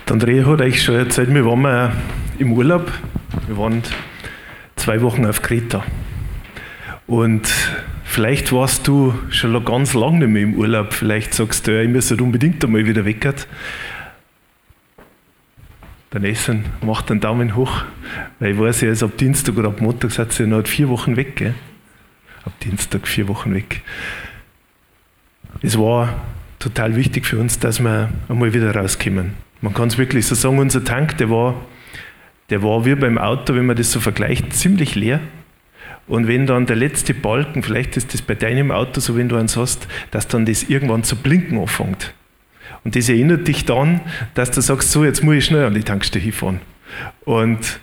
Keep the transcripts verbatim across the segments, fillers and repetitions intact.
Der Andrea hat euch schon erzählt, wir waren mal im Urlaub. Wir waren zwei Wochen auf Kreta. Und vielleicht warst du schon ganz lange nicht mehr im Urlaub. Vielleicht sagst du, ja, ich muss halt unbedingt einmal wieder weg. Der Nessun macht einen Daumen hoch, weil ich weiß, ja, also ab Dienstag oder ab Montag seid ihr noch vier Wochen weg. Gell? Ab Dienstag vier Wochen weg. Es war total wichtig für uns, dass wir einmal wieder rauskommen. Man kann es wirklich so sagen, unser Tank, der war, der war wie beim Auto, wenn man das so vergleicht, ziemlich leer. Und wenn dann der letzte Balken, vielleicht ist das bei deinem Auto so, wenn du eins hast, dass dann das irgendwann zu blinken anfängt. Und das erinnert dich dann, dass du sagst, so, jetzt muss ich schnell an die Tankstelle hinfahren. Und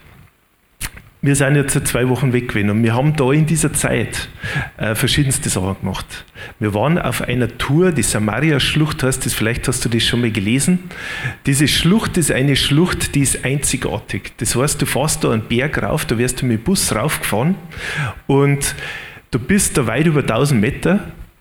wir sind jetzt seit zwei Wochen weg gewesen und wir haben da in dieser Zeit äh, verschiedenste Sachen gemacht. Wir waren auf einer Tour, die Samaria-Schlucht heißt das, vielleicht hast du das schon mal gelesen. Diese Schlucht ist eine Schlucht, die ist einzigartig. Das heißt, du fährst da einen Berg rauf, da wirst du mit dem Bus raufgefahren und du bist da weit über tausend Meter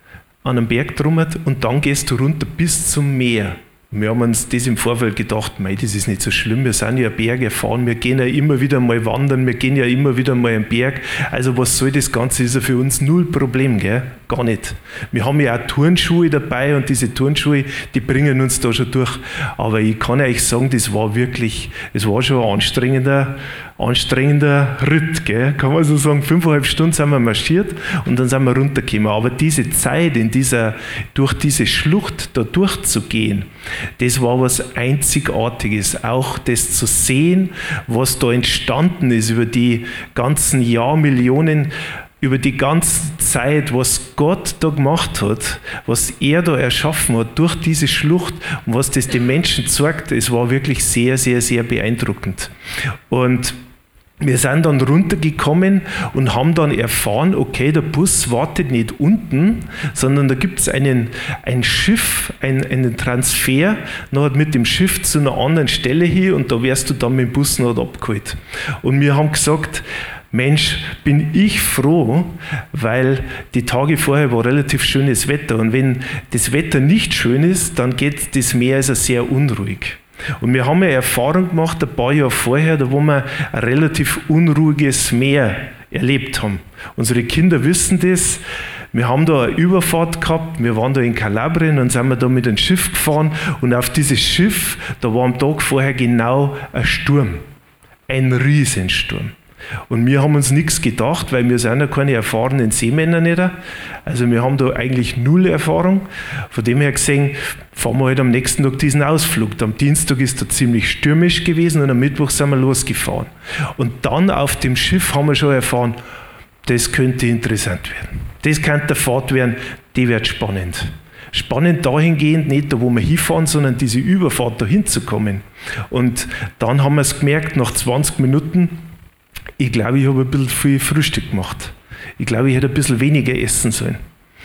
an einem Berg drummert und dann gehst du runter bis zum Meer. Wir haben uns das im Vorfeld gedacht, mei, das ist nicht so schlimm, wir sind ja Berge erfahren, wir gehen ja immer wieder mal wandern, wir gehen ja immer wieder mal am Berg, also was soll das Ganze, ist ja für uns null Problem, gell? Gar nicht. Wir haben ja auch Turnschuhe dabei und diese Turnschuhe, die bringen uns da schon durch, aber ich kann euch sagen, das war wirklich, es war schon ein anstrengender, anstrengender Ritt, gell? Kann man so sagen, fünfeinhalb Stunden sind wir marschiert und dann sind wir runtergekommen, aber diese Zeit, in dieser, durch diese Schlucht da durchzugehen, das war was Einzigartiges, auch das zu sehen, was da entstanden ist über die ganzen Jahrmillionen, über die ganze Zeit, was Gott da gemacht hat, was er da erschaffen hat durch diese Schlucht und was das den Menschen zeigt, es war wirklich sehr, sehr, sehr beeindruckend. Und wir sind dann runtergekommen und haben dann erfahren, okay, der Bus wartet nicht unten, sondern da gibt es einen, ein Schiff, ein, einen Transfer noch mit dem Schiff zu einer anderen Stelle hin und da wärst du dann mit dem Bus noch abgeholt. Und wir haben gesagt, Mensch, bin ich froh, weil die Tage vorher war relativ schönes Wetter und wenn das Wetter nicht schön ist, dann geht das Meer also sehr unruhig. Und wir haben eine Erfahrung gemacht, ein paar Jahre vorher, da wo wir ein relativ unruhiges Meer erlebt haben. Unsere Kinder wissen das. Wir haben da eine Überfahrt gehabt, wir waren da in Kalabrien und sind wir da mit einem Schiff gefahren und auf dieses Schiff, da war am Tag vorher genau ein Sturm, ein Riesensturm. Und wir haben uns nichts gedacht, weil wir sind ja keine erfahrenen Seemänner nicht. Also wir haben da eigentlich null Erfahrung. Von dem her gesehen, fahren wir halt am nächsten Tag diesen Ausflug. Am Dienstag ist er ziemlich stürmisch gewesen und am Mittwoch sind wir losgefahren. Und dann auf dem Schiff haben wir schon erfahren, das könnte interessant werden. Das könnte eine Fahrt werden, die wird spannend. Spannend dahingehend, nicht da, wo wir hinfahren, sondern diese Überfahrt da hinzukommen. Und dann haben wir es gemerkt, nach zwanzig Minuten, ich glaube, ich habe ein bisschen viel Frühstück gemacht. Ich glaube, ich hätte ein bisschen weniger essen sollen.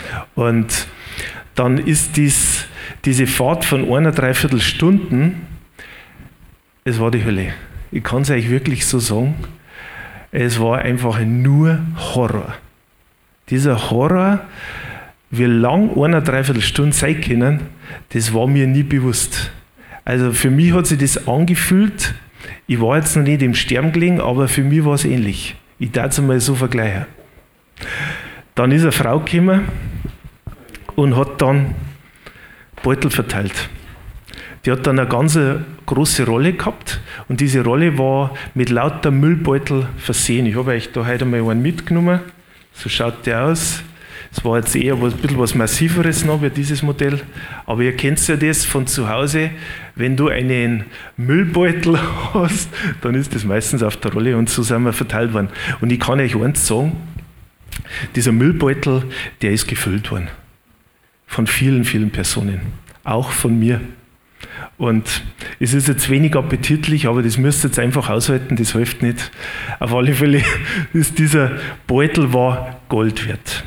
Und dann ist dies, diese Fahrt von einer, dreiviertel Stunden, es war die Hölle. Ich kann es euch wirklich so sagen, es war einfach nur Horror. Dieser Horror, wie lang eine, dreiviertel Stunde sein können, das war mir nie bewusst. Also für mich hat sich das angefühlt, ich war jetzt noch nicht im Sterben gelegen, aber für mich war es ähnlich. Ich darf es einmal so vergleichen. Dann ist eine Frau gekommen und hat dann Beutel verteilt. Die hat dann eine ganz große Rolle gehabt und diese Rolle war mit lauter Müllbeutel versehen. Ich habe euch da heute mal einen mitgenommen. So schaut der aus. Es war jetzt eher ein bisschen was Massiveres noch wie dieses Modell. Aber ihr kennt ja das von zu Hause. Wenn du einen Müllbeutel hast, dann ist das meistens auf der Rolle und so sind wir verteilt worden. Und ich kann euch eins sagen, dieser Müllbeutel, der ist gefüllt worden. Von vielen, vielen Personen. Auch von mir. Und es ist jetzt wenig appetitlich, aber das müsst ihr jetzt einfach aushalten, das hilft nicht. Auf alle Fälle ist dieser Beutel war Gold wert.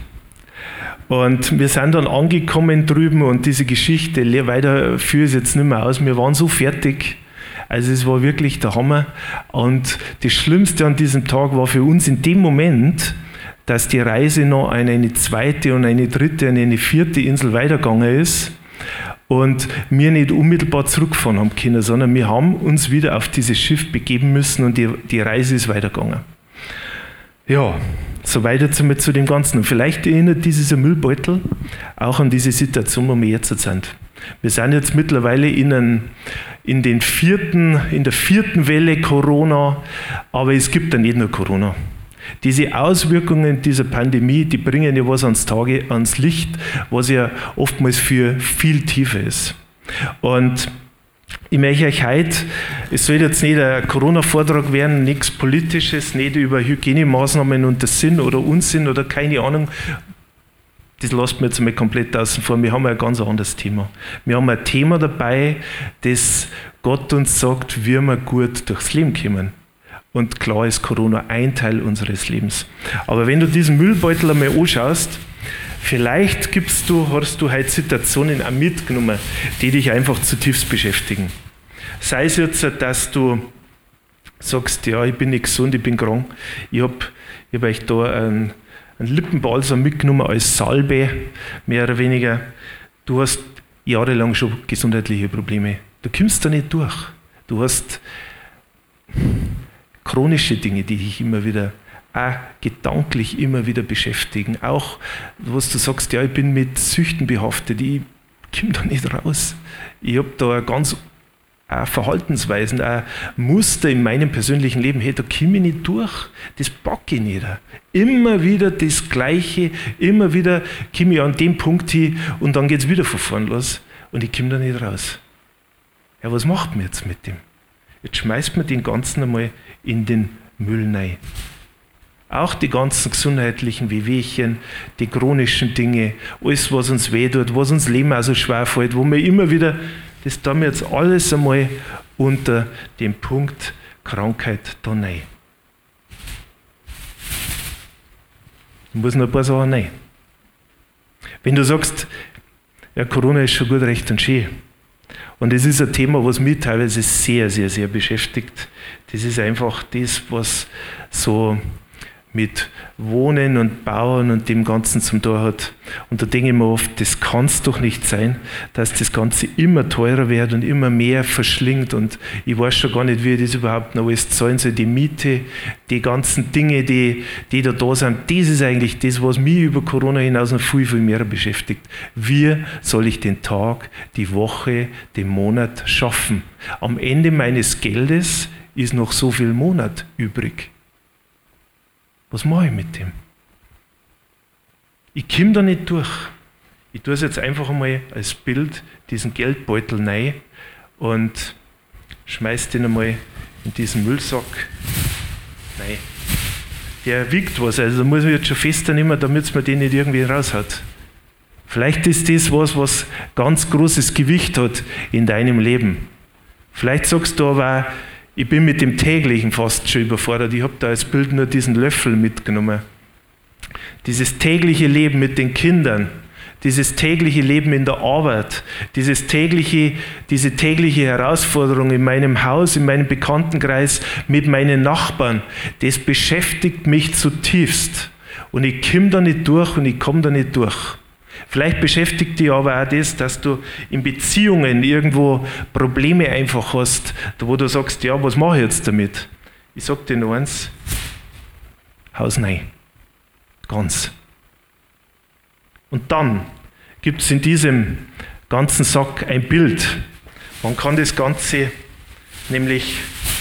Und wir sind dann angekommen drüben und diese Geschichte, weiter führe ich jetzt nicht mehr aus, wir waren so fertig, also es war wirklich der Hammer. Und das Schlimmste an diesem Tag war für uns in dem Moment, dass die Reise noch an eine zweite und eine dritte und eine vierte Insel weitergegangen ist. und wir nicht unmittelbar zurückfahren haben können, sondern wir haben uns wieder auf dieses Schiff begeben müssen und die, die Reise ist weitergegangen. Ja, so weiter zu, zu dem Ganzen. Und vielleicht erinnert dieser Müllbeutel auch an diese Situation, wo wir jetzt sind. Wir sind jetzt mittlerweile in, einen, in, den vierten, in der vierten Welle Corona, aber es gibt ja nicht nur Corona. Diese Auswirkungen dieser Pandemie, die bringen ja was ans Tage, ans Licht, was ja oftmals für viel tiefer ist. Und ich möchte euch heute, es soll jetzt nicht ein Corona-Vortrag werden, nichts Politisches, nicht über Hygienemaßnahmen und das Sinn oder Unsinn oder keine Ahnung. Das lasst mir jetzt mal komplett außen vor. Wir haben ein ganz anderes Thema. Wir haben ein Thema dabei, das Gott uns sagt, wie wir gut durchs Leben kommen. Und klar ist Corona ein Teil unseres Lebens. Aber wenn du diesen Müllbeutel einmal anschaust, vielleicht gibst du, hast du heute Situationen auch mitgenommen, die dich einfach zutiefst beschäftigen. Sei es jetzt, dass du sagst, ja, ich bin nicht gesund, ich bin krank. Ich habe ich hab euch da einen, einen Lippenbalsam mitgenommen als Salbe, mehr oder weniger. Du hast jahrelang schon gesundheitliche Probleme. Du kommst da nicht durch. Du hast chronische Dinge, die dich immer wieder auch gedanklich immer wieder beschäftigen. Auch, was du sagst, ja, ich bin mit Süchten behaftet, ich komme da nicht raus. Ich habe da ganz auch Verhaltensweisen, auch Muster in meinem persönlichen Leben, hey, da komme ich nicht durch, das packe ich nicht. Immer wieder das Gleiche, immer wieder komme ich an den Punkt hin und dann geht es wieder von vorn los und ich komme da nicht raus. Ja, was macht man jetzt mit dem? Jetzt schmeißt man den Ganzen einmal in den Müll rein. Auch die ganzen gesundheitlichen Wehwehchen, die chronischen Dinge, alles, was uns wehtut, was uns Leben also schwer fällt, wo wir immer wieder, das tun wir jetzt alles einmal unter dem Punkt Krankheit da rein. Da muss noch ein paar Sachen rein. Wenn du sagst, ja, Corona ist schon gut, recht und schön. Und das ist ein Thema, was mich teilweise sehr, sehr, sehr beschäftigt. Das ist einfach das, was so mit Wohnen und Bauen und dem Ganzen zum Tor hat. Und da denke ich mir oft, das kann es doch nicht sein, dass das Ganze immer teurer wird und immer mehr verschlingt. Und ich weiß schon gar nicht, wie ich das überhaupt noch alles zahlen soll. Die Miete, die ganzen Dinge, die, die da da sind, das ist eigentlich das, was mich über Corona hinaus noch viel, viel mehr beschäftigt. Wie soll ich den Tag, die Woche, den Monat schaffen? Am Ende meines Geldes ist noch so viel Monat übrig. Was mache ich mit dem? Ich komme da nicht durch. Ich tue es jetzt einfach einmal als Bild, diesen Geldbeutel rein und schmeiße den einmal in diesen Müllsack rein. Der wiegt was, also da muss ich jetzt schon fester nehmen, damit es mir den nicht irgendwie raushaut. Vielleicht ist das was, was ganz großes Gewicht hat in deinem Leben. Vielleicht sagst du aber, ich bin mit dem Täglichen fast schon überfordert. Ich habe da als Bild nur diesen Löffel mitgenommen. Dieses tägliche Leben mit den Kindern, dieses tägliche Leben in der Arbeit, dieses tägliche, diese tägliche Herausforderung in meinem Haus, in meinem Bekanntenkreis, mit meinen Nachbarn, das beschäftigt mich zutiefst. Und ich komme da nicht durch und ich komme da nicht durch. Vielleicht beschäftigt dich aber auch das, dass du in Beziehungen irgendwo Probleme einfach hast, wo du sagst, ja, was mache ich jetzt damit? Ich sage dir noch eins, haus rein. Ganz. Und dann gibt es in diesem ganzen Sack ein Bild. Man kann das Ganze nämlich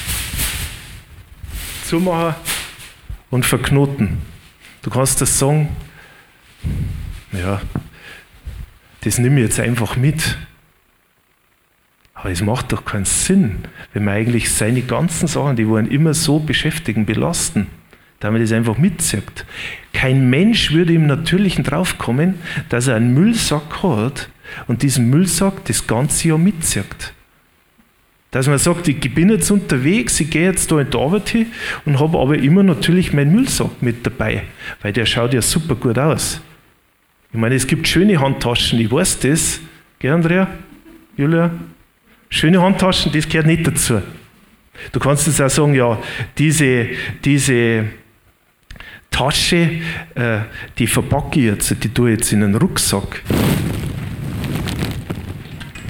zumachen und verknoten. Du kannst das sagen, ja, das nehme ich jetzt einfach mit. Aber es macht doch keinen Sinn, wenn man eigentlich seine ganzen Sachen, die wollen immer so beschäftigen, belasten, da man das einfach mitzieht. Kein Mensch würde im Natürlichen draufkommen, dass er einen Müllsack hat und diesen Müllsack das ganze Jahr mitzieht. Dass man sagt, ich bin jetzt unterwegs, ich gehe jetzt da in die Arbeit hin und habe aber immer natürlich meinen Müllsack mit dabei, weil der schaut ja super gut aus. Ich meine, es gibt schöne Handtaschen, ich weiß das. Gell, Andrea? Julia? Schöne Handtaschen, das gehört nicht dazu. Du kannst jetzt auch sagen, ja, diese, diese Tasche, äh, die verpacke ich jetzt, die tue ich jetzt in einen Rucksack.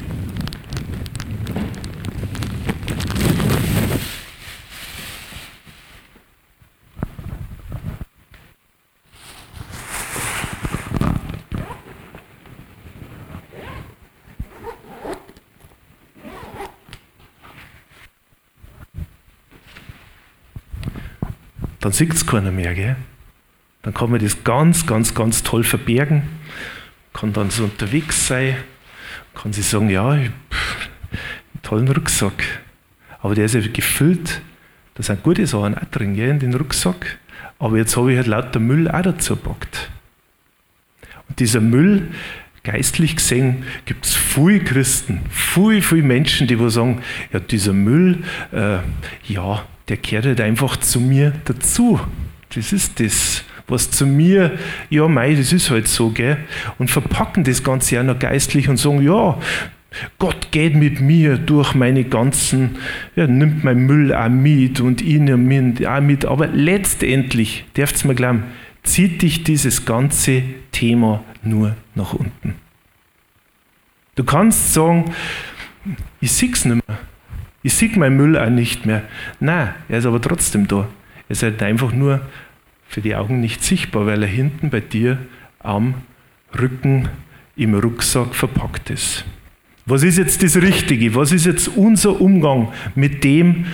dann sieht es keiner mehr. Gell? Dann kann man das ganz, ganz, ganz toll verbergen, kann dann so unterwegs sein, kann sich sagen, ja, ich habe einen tollen Rucksack, aber der ist ja gefüllt, da sind gute Sachen auch drin, gell, in den Rucksack, aber jetzt habe ich halt lauter Müll auch dazu gepackt. Und dieser Müll, geistlich gesehen, gibt es viele Christen, viele, viele Menschen, die wo sagen, ja, dieser Müll, äh, ja, der gehört halt einfach zu mir dazu. Das ist das, was zu mir, ja, mei, das ist halt so, gell? Und verpacken das Ganze auch noch geistlich und sagen, ja, Gott geht mit mir durch meine ganzen, ja, nimmt mein Müll auch mit und ihn auch mit, aber letztendlich, dürft ihr mir glauben, zieht dich dieses ganze Thema nur nach unten. Du kannst sagen, ich sehe es nicht mehr. Ich sehe meinen Müll auch nicht mehr. Nein, er ist aber trotzdem da. Er ist halt einfach nur für die Augen nicht sichtbar, weil er hinten bei dir am Rücken im Rucksack verpackt ist. Was ist jetzt das Richtige? Was ist jetzt unser Umgang mit dem?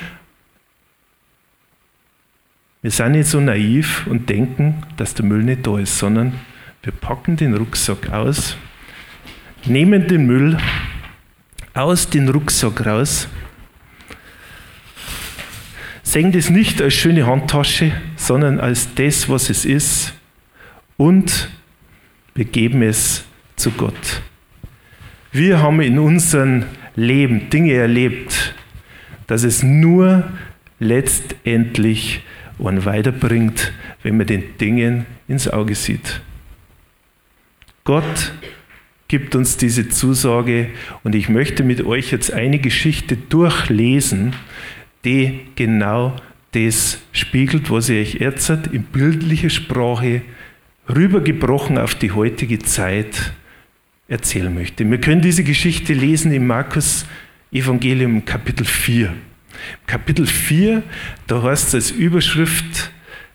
Wir sind nicht so naiv und denken, dass der Müll nicht da ist, sondern wir packen den Rucksack aus, nehmen den Müll aus dem Rucksack raus, sehen das nicht als schöne Handtasche, sondern als das, was es ist, und wir geben es zu Gott. Wir haben in unserem Leben Dinge erlebt, dass es nur letztendlich einen weiterbringt, wenn man den Dingen ins Auge sieht. Gott gibt uns diese Zusage und ich möchte mit euch jetzt eine Geschichte durchlesen, die genau das spiegelt, was ich euch erzählt, in bildlicher Sprache, rübergebrochen auf die heutige Zeit erzählen möchte. Wir können diese Geschichte lesen im Markus Evangelium Kapitel vier. Kapitel vier, da heißt es als Überschrift,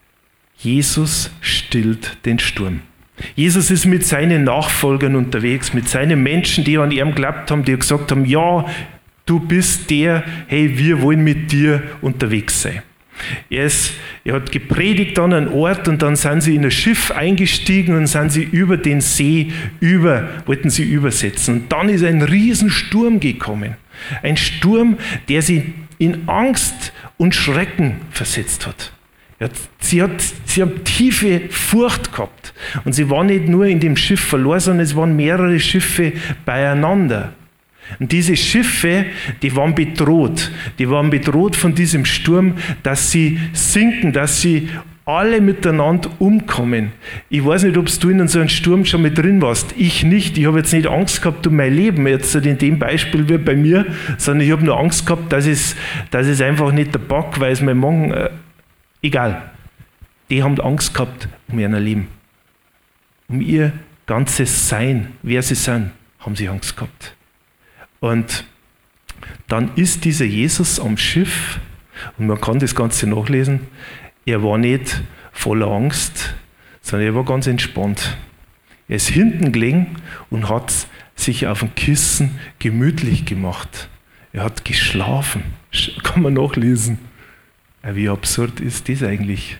Jesus stillt den Sturm. Jesus ist mit seinen Nachfolgern unterwegs, mit seinen Menschen, die an ihm geglaubt haben, die gesagt haben, ja, du bist der, hey, wir wollen mit dir unterwegs sein. Er, ist, er hat gepredigt an einem Ort und dann sind sie in ein Schiff eingestiegen und sind sie über den See über, wollten sie übersetzen. Und dann ist ein Riesensturm gekommen. Ein Sturm, der sie in Angst und Schrecken versetzt hat. Sie, hat, sie haben tiefe Furcht gehabt. Und sie waren nicht nur in dem Schiff verloren, sondern es waren mehrere Schiffe beieinander. Und diese Schiffe, die waren bedroht. Die waren bedroht von diesem Sturm, dass sie sinken, dass sie alle miteinander umkommen. Ich weiß nicht, ob du in so einem Sturm schon mit drin warst. Ich nicht. Ich habe jetzt nicht Angst gehabt um mein Leben, jetzt in dem Beispiel wie bei mir, sondern ich habe nur Angst gehabt, dass es, dass es einfach nicht der Back, weil es mein Magen, äh, egal. Die haben Angst gehabt um ihr Leben. Um ihr ganzes Sein, wer sie sind, haben sie Angst gehabt. Und dann ist dieser Jesus am Schiff, und man kann das Ganze nachlesen, er war nicht voller Angst, sondern er war ganz entspannt. Er ist hinten gelegen und hat sich auf dem Kissen gemütlich gemacht. Er hat geschlafen, kann man nachlesen. Wie absurd ist das eigentlich?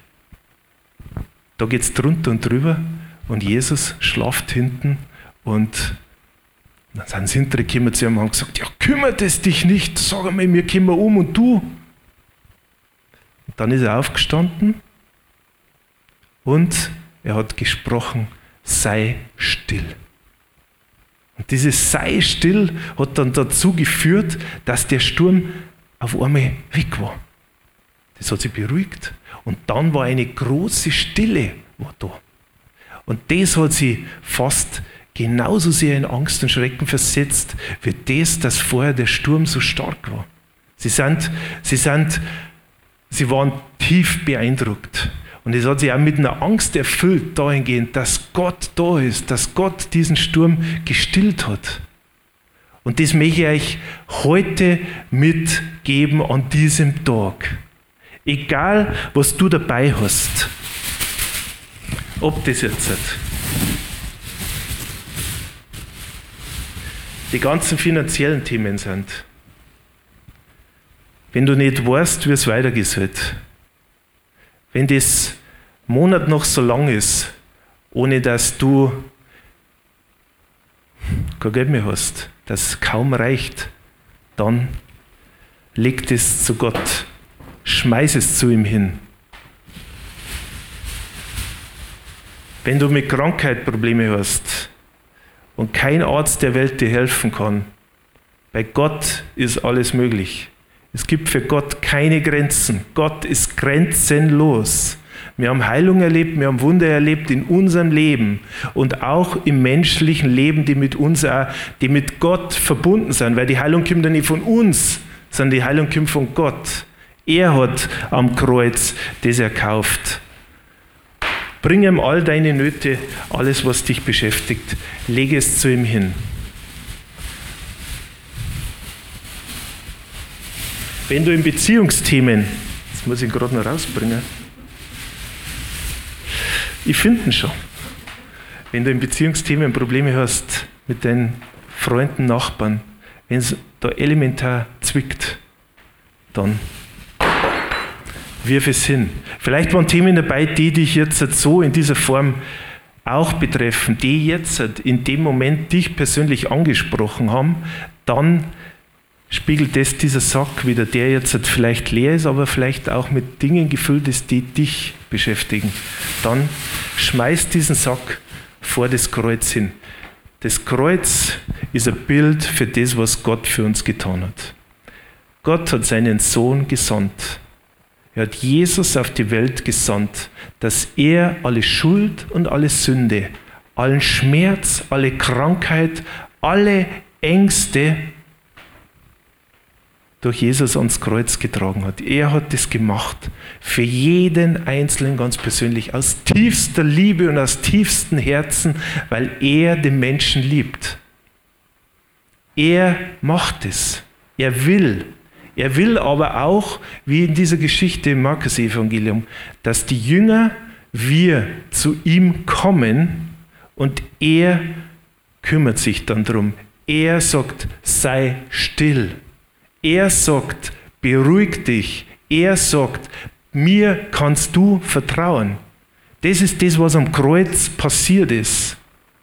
Da geht es drunter und drüber und Jesus schlaft hinten und dann sind sie hinterher gekommen zu ihm und haben gesagt, ja, kümmert es dich nicht, sag einmal, wir kommen um und du. Und dann ist er aufgestanden und er hat gesprochen, sei still. Und dieses sei still hat dann dazu geführt, dass der Sturm auf einmal weg war. Das hat sie beruhigt. Und dann war eine große Stille war da. Und das hat sie fast genauso sehr in Angst und Schrecken versetzt, wie das, dass vorher der Sturm so stark war. Sie sind, sie sind, sie waren tief beeindruckt. Und es hat sie auch mit einer Angst erfüllt, dahingehend, dass Gott da ist, dass Gott diesen Sturm gestillt hat. Und das möchte ich euch heute mitgeben an diesem Tag. Egal, was du dabei hast, ob das jetzt die ganzen finanziellen Themen sind, wenn du nicht weißt, wie es weitergehen soll, wenn das Monat noch so lang ist, ohne dass du kein Geld mehr hast, dass es kaum reicht, dann leg es zu Gott, schmeiß es zu ihm hin. Wenn du mit Krankheit Probleme hast und kein Arzt der Welt dir helfen kann, bei Gott ist alles möglich. Es gibt für Gott keine Grenzen. Gott ist grenzenlos. Wir haben Heilung erlebt, wir haben Wunder erlebt in unserem Leben und auch im menschlichen Leben, die mit uns, auch, die mit Gott verbunden sind, weil die Heilung kommt ja nicht von uns, sondern die Heilung kommt von Gott. Er hat am Kreuz das erkauft. Bring ihm all deine Nöte, alles, was dich beschäftigt, lege es zu ihm hin. Wenn du in Beziehungsthemen, das muss ich gerade noch rausbringen, ich finde ihn schon. Wenn du in Beziehungsthemen Probleme hast mit deinen Freunden, Nachbarn, wenn es da elementar zwickt, dann wirf es hin. Vielleicht waren Themen dabei, die dich jetzt so in dieser Form auch betreffen, die jetzt in dem Moment dich persönlich angesprochen haben, dann spiegelt das dieser Sack wieder, der jetzt vielleicht leer ist, aber vielleicht auch mit Dingen gefüllt ist, die dich beschäftigen. Dann schmeiß diesen Sack vor das Kreuz hin. Das Kreuz ist ein Bild für das, was Gott für uns getan hat. Gott hat seinen Sohn gesandt. Er hat Jesus auf die Welt gesandt, dass er alle Schuld und alle Sünde, allen Schmerz, alle Krankheit, alle Ängste durch Jesus ans Kreuz getragen hat. Er hat das gemacht, für jeden Einzelnen ganz persönlich, aus tiefster Liebe und aus tiefstem Herzen, weil er den Menschen liebt. Er macht es. Er will. Er will aber auch, wie in dieser Geschichte im Markus-Evangelium, dass die Jünger, wir zu ihm kommen und er kümmert sich dann darum. Er sagt, sei still. Er sagt, beruhig dich. Er sagt, mir kannst du vertrauen. Das ist das, was am Kreuz passiert ist.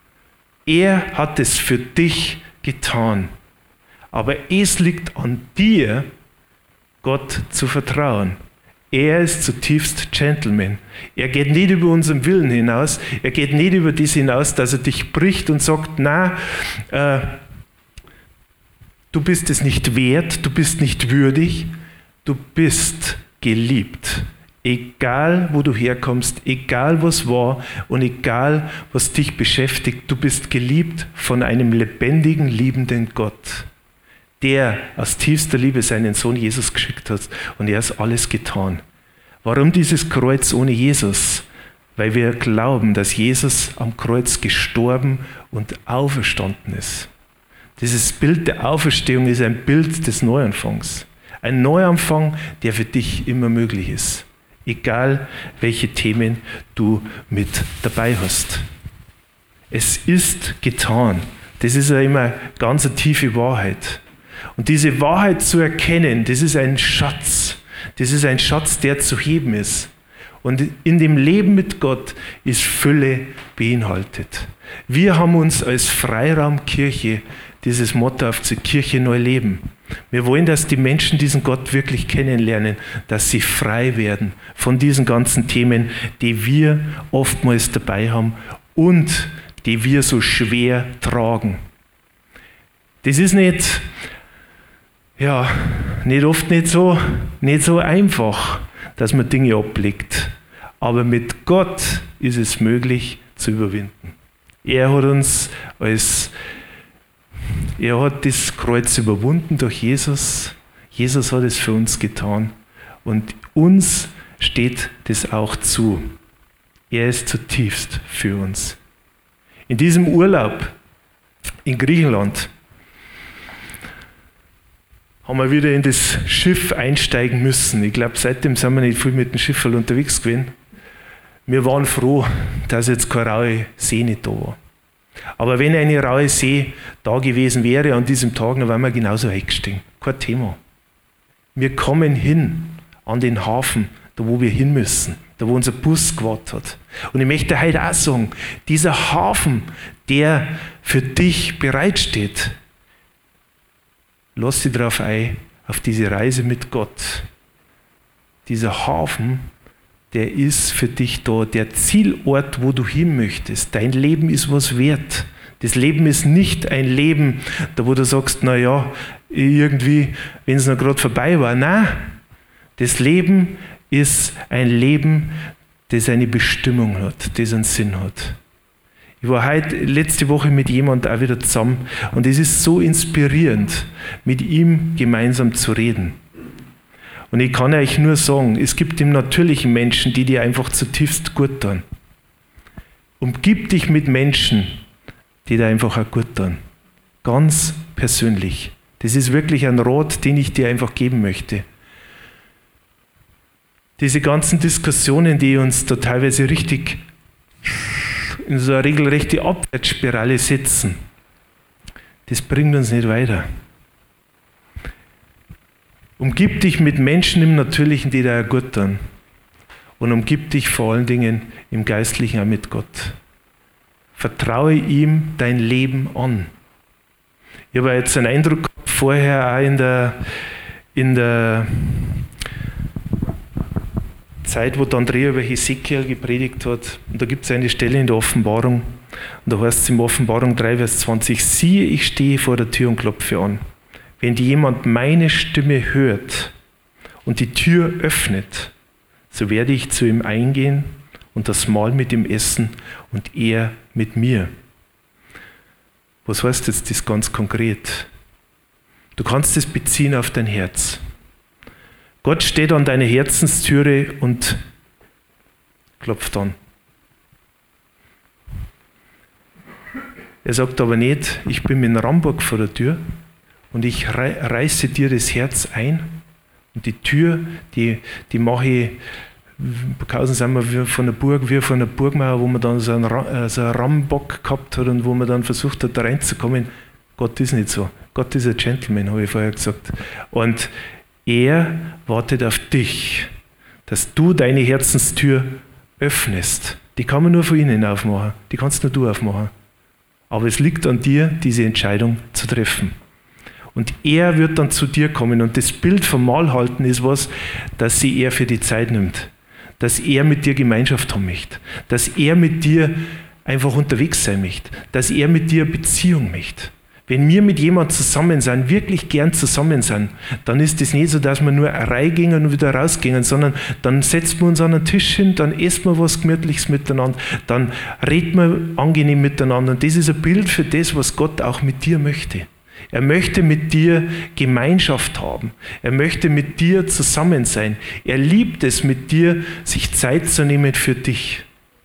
Er hat es für dich getan. Aber es liegt an dir, Gott zu vertrauen. Er ist zutiefst Gentleman. Er geht nicht über unseren Willen hinaus. Er geht nicht über das hinaus, dass er dich bricht und sagt, na, äh, du bist es nicht wert, du bist nicht würdig, du bist geliebt. Egal, wo du herkommst, egal, was war und egal, was dich beschäftigt, du bist geliebt von einem lebendigen, liebenden Gott, der aus tiefster Liebe seinen Sohn Jesus geschickt hat und er hat alles getan. Warum dieses Kreuz ohne Jesus? Weil wir glauben, dass Jesus am Kreuz gestorben und auferstanden ist. Dieses Bild der Auferstehung ist ein Bild des Neuanfangs. Ein Neuanfang, der für dich immer möglich ist. Egal, welche Themen du mit dabei hast. Es ist getan. Das ist ja immer ganz eine tiefe Wahrheit. Und diese Wahrheit zu erkennen, das ist ein Schatz. Das ist ein Schatz, der zu heben ist. Und in dem Leben mit Gott ist Fülle beinhaltet. Wir haben uns als Freiraumkirche dieses Motto auf die Kirche neu leben. Wir wollen, dass die Menschen diesen Gott wirklich kennenlernen, dass sie frei werden von diesen ganzen Themen, die wir oftmals dabei haben und die wir so schwer tragen. Das ist nicht, ja, nicht oft nicht so, nicht so einfach, dass man Dinge ablegt. Aber mit Gott ist es möglich zu überwinden. Er hat uns als Er hat das Kreuz überwunden durch Jesus. Jesus hat es für uns getan. Und uns steht das auch zu. Er ist zutiefst für uns. In diesem Urlaub in Griechenland haben wir wieder in das Schiff einsteigen müssen. Ich glaube, seitdem sind wir nicht viel mit dem Schiff unterwegs gewesen. Wir waren froh, dass jetzt keine raue See nicht da war. Aber wenn eine raue See da gewesen wäre an diesem Tag, dann wären wir genauso eingestiegen. Kein Thema. Wir kommen hin an den Hafen, da wo wir hin müssen. da wo unser Bus gewartet hat. Und ich möchte heute auch sagen, dieser Hafen, der für dich bereitsteht, lass dich darauf ein, auf diese Reise mit Gott. Dieser Hafen, der ist für dich da, der Zielort, wo du hin möchtest. Dein Leben ist was wert. Das Leben ist nicht ein Leben, da wo du sagst, naja, irgendwie, wenn es noch gerade vorbei war. Nein, das Leben ist ein Leben, das eine Bestimmung hat, das einen Sinn hat. Ich war heute, letzte Woche mit jemandem auch wieder zusammen und es ist so inspirierend, mit ihm gemeinsam zu reden. Und ich kann euch nur sagen, es gibt im natürlichen Menschen, die dir einfach zutiefst gut tun. Umgib dich mit Menschen, die dir einfach auch gut tun. Ganz persönlich. Das ist wirklich ein Rat, den ich dir einfach geben möchte. Diese ganzen Diskussionen, die uns da teilweise richtig in so eine regelrechte Abwärtsspirale setzen, das bringt uns nicht weiter. Umgib dich mit Menschen im Natürlichen, die dir gut tun. Und umgib dich vor allen Dingen im Geistlichen auch mit Gott. Vertraue ihm dein Leben an. Ich habe jetzt einen Eindruck gehabt, vorher auch in der, in der Zeit, wo der Andrea über Hesekiel gepredigt hat. Und da gibt es eine Stelle in der Offenbarung. Und da heißt es in Offenbarung drei, Vers zwanzig, siehe, ich stehe vor der Tür und klopfe an. Wenn jemand meine Stimme hört und die Tür öffnet, so werde ich zu ihm eingehen und das Mahl mit ihm essen und er mit mir. Was heißt jetzt das ganz konkret? Du kannst es beziehen auf dein Herz. Gott steht an deiner Herzenstüre und klopft an. Er sagt aber nicht, ich bin in Ramburg vor der Tür und ich reiße dir das Herz ein und die Tür, die, die mache ich, Burghausen sind wir wie von der Burg, wie von der Burgmauer, wo man dann so einen, so einen Rambock gehabt hat und wo man dann versucht hat, da reinzukommen. Gott ist nicht so. Gott ist ein Gentleman, habe ich vorher gesagt. Und er wartet auf dich, dass du deine Herzenstür öffnest. Die kann man nur von innen aufmachen. Die kannst nur du aufmachen. Aber es liegt an dir, diese Entscheidung zu treffen. Und er wird dann zu dir kommen. Und das Bild vom Mahlhalten ist was, dass sie er für die Zeit nimmt. Dass er mit dir Gemeinschaft haben möchte. Dass er mit dir einfach unterwegs sein möchte. Dass er mit dir Beziehung möchte. Wenn wir mit jemandem zusammen sind, wirklich gern zusammen sind, dann ist es nicht so, dass wir nur reingehen und wieder rausgehen, sondern dann setzen wir uns an den Tisch hin, dann essen wir was Gemütliches miteinander, dann reden wir angenehm miteinander. Und das ist ein Bild für das, was Gott auch mit dir möchte. Er möchte mit dir Gemeinschaft haben. Er möchte mit dir zusammen sein. Er liebt es, mit dir sich Zeit zu nehmen für dich.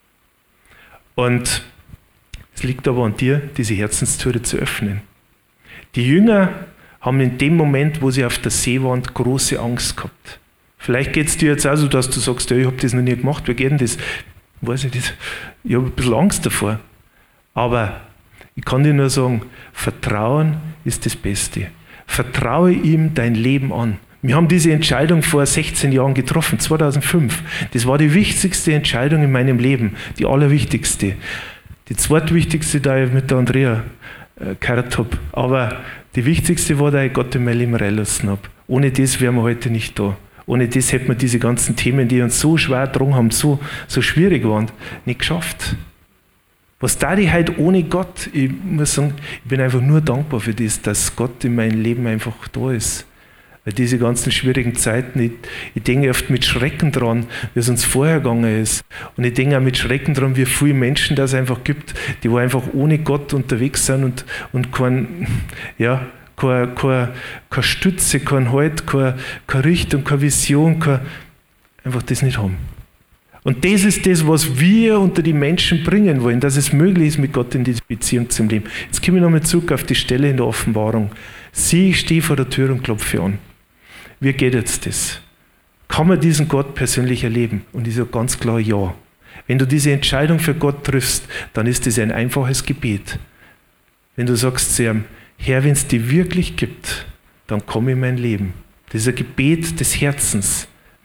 Und es liegt aber an dir, diese Herzenstüre zu öffnen. Die Jünger haben in dem Moment, wo sie auf der See waren, große Angst gehabt. Vielleicht geht es dir jetzt auch so, dass du sagst, ja, ich habe das noch nie gemacht, wie geht denn das? Weiß ich nicht. Ich habe ein bisschen Angst davor. Aber ich kann dir nur sagen, Vertrauen ist das Beste. Vertraue ihm dein Leben an. Wir haben diese Entscheidung vor sechzehn Jahren getroffen, zweitausendfünf. Das war die wichtigste Entscheidung in meinem Leben, die allerwichtigste. Die zweitwichtigste, da ich mit der Andrea äh, geheiratet habe. Aber die wichtigste war, dass ich Gott in mein Leben reinlassen habe. Ohne das wären wir heute nicht da. Ohne das hätten wir diese ganzen Themen, die uns so schwer gedrungen haben, so, so schwierig waren, nicht geschafft. Was da ich heute ohne Gott? Ich muss sagen, ich bin einfach nur dankbar für das, dass Gott in meinem Leben einfach da ist. Weil diese ganzen schwierigen Zeiten, ich, ich denke oft mit Schrecken dran, wie es uns vorher gegangen ist. Und ich denke auch mit Schrecken dran, wie viele Menschen das einfach gibt, die wo einfach ohne Gott unterwegs sind und, und kein, ja, keine, keine, keine Stütze, kein Halt, keine, keine Richtung, keine Vision, keine, einfach das nicht haben. Und das ist das, was wir unter die Menschen bringen wollen, dass es möglich ist, mit Gott in diese Beziehung zu leben. Jetzt komme ich nochmal zurück auf die Stelle in der Offenbarung. Sieh, ich stehe vor der Tür und klopfe an. Wie geht jetzt das? Kann man diesen Gott persönlich erleben? Und ich sage ganz klar ja. Wenn du diese Entscheidung für Gott triffst, dann ist das ein einfaches Gebet. Wenn du sagst zu ihm, Herr, wenn es dich wirklich gibt, dann komm in mein Leben. Das ist ein Gebet des Herzens.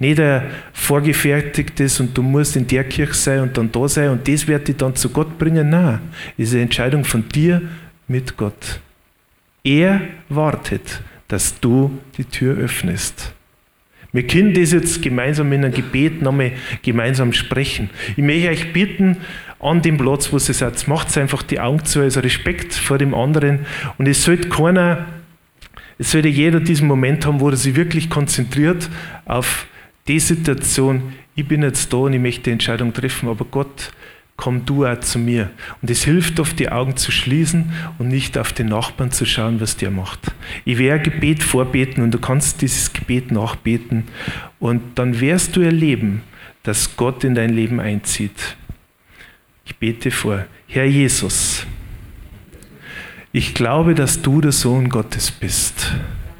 Nicht ein vorgefertigtes und du musst in der Kirche sein und dann da sein und das wird dich dann zu Gott bringen. Nein, es ist eine Entscheidung von dir mit Gott. Er wartet, dass du die Tür öffnest. Wir können das jetzt gemeinsam in einem Gebet nochmal gemeinsam sprechen. Ich möchte euch bitten, an dem Platz, wo ihr seid, macht einfach die Augen zu, also Respekt vor dem anderen. Und es sollte keiner, es sollte jeder diesen Moment haben, wo er sich wirklich konzentriert auf die Situation, ich bin jetzt da und ich möchte die Entscheidung treffen, aber Gott, komm du auch zu mir. Und es hilft oft, die Augen zu schließen und nicht auf den Nachbarn zu schauen, was der macht. Ich werde ein Gebet vorbeten und du kannst dieses Gebet nachbeten und dann wirst du erleben, dass Gott in dein Leben einzieht. Ich bete vor. Herr Jesus, ich glaube, dass du der Sohn Gottes bist.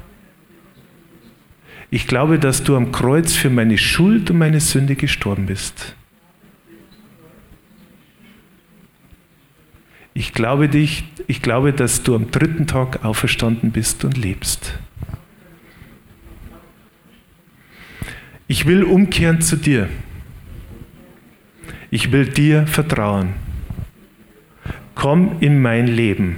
Ich glaube, dass du am Kreuz für meine Schuld und meine Sünde gestorben bist. Ich glaube dich, ich glaube, dass du am dritten Tag auferstanden bist und lebst. Ich will umkehren zu dir. Ich will dir vertrauen. Komm in mein Leben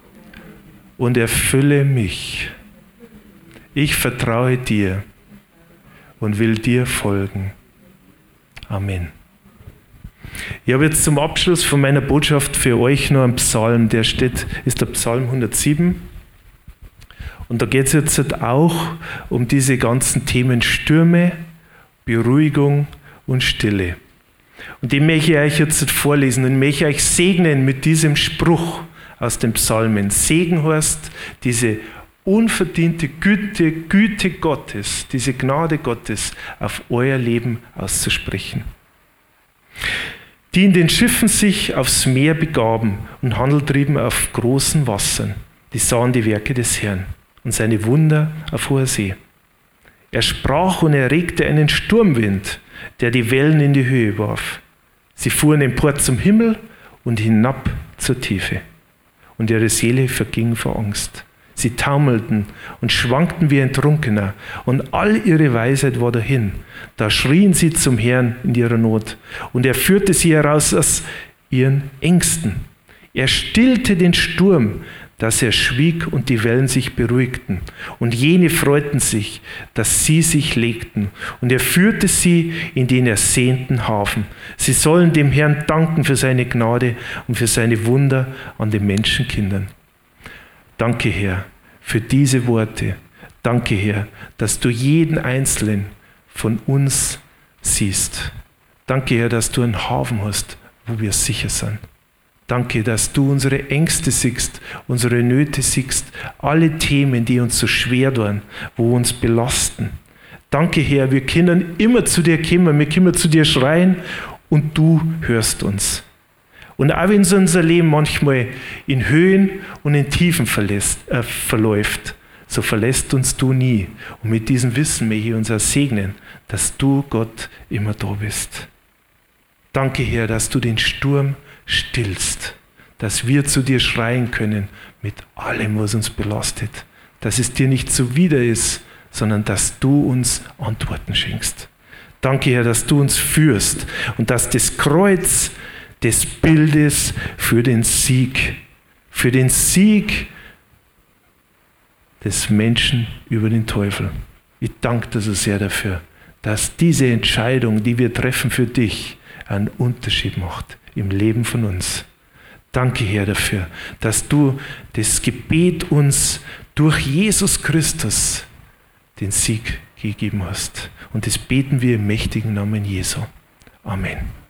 und erfülle mich. Ich vertraue dir und will dir folgen. Amen. Ich habe jetzt zum Abschluss von meiner Botschaft für euch noch einen Psalm, der steht, ist der Psalm hundertsieben. Und da geht es jetzt auch um diese ganzen Themen Stürme, Beruhigung und Stille. Und den möchte ich euch jetzt vorlesen und möchte euch segnen mit diesem Spruch aus den Psalmen. Segen heißt diese unverdiente Güte, Güte Gottes, diese Gnade Gottes auf euer Leben auszusprechen. Die in den Schiffen sich aufs Meer begaben und Handel trieben auf großen Wassern, die sahen die Werke des Herrn und seine Wunder auf hoher See. Er sprach und erregte einen Sturmwind, der die Wellen in die Höhe warf. Sie fuhren empor zum Himmel und hinab zur Tiefe. Und ihre Seele verging vor Angst. Sie taumelten und schwankten wie ein Trunkener, und all ihre Weisheit war dahin. Da schrien sie zum Herrn in ihrer Not, und er führte sie heraus aus ihren Ängsten. Er stillte den Sturm, dass er schwieg und die Wellen sich beruhigten. Und jene freuten sich, dass sie sich legten. Und er führte sie in den ersehnten Hafen. Sie sollen dem Herrn danken für seine Gnade und für seine Wunder an den Menschenkindern. Danke, Herr, für diese Worte. Danke, Herr, dass du jeden Einzelnen von uns siehst. Danke, Herr, dass du einen Hafen hast, wo wir sicher sind. Danke, dass du unsere Ängste siehst, unsere Nöte siehst, alle Themen, die uns so schwer tun, wo uns belasten. Danke, Herr, wir können immer zu dir kommen, wir können zu dir schreien und du hörst uns. Und auch wenn unser Leben manchmal in Höhen und in Tiefen verlässt, äh, verläuft, so verlässt uns du nie. Und mit diesem Wissen möchte ich uns auch segnen, dass du, Gott, immer da bist. Danke, Herr, dass du den Sturm stillst, dass wir zu dir schreien können mit allem, was uns belastet, dass es dir nicht zuwider ist, sondern dass du uns Antworten schenkst. Danke, Herr, dass du uns führst und dass das Kreuz des Bildes für den Sieg, für den Sieg des Menschen über den Teufel. Ich danke dir so sehr dafür, dass diese Entscheidung, die wir treffen für dich, einen Unterschied macht im Leben von uns. Danke, Herr, dafür, dass du das Gebet uns durch Jesus Christus den Sieg gegeben hast. Und das beten wir im mächtigen Namen Jesu. Amen.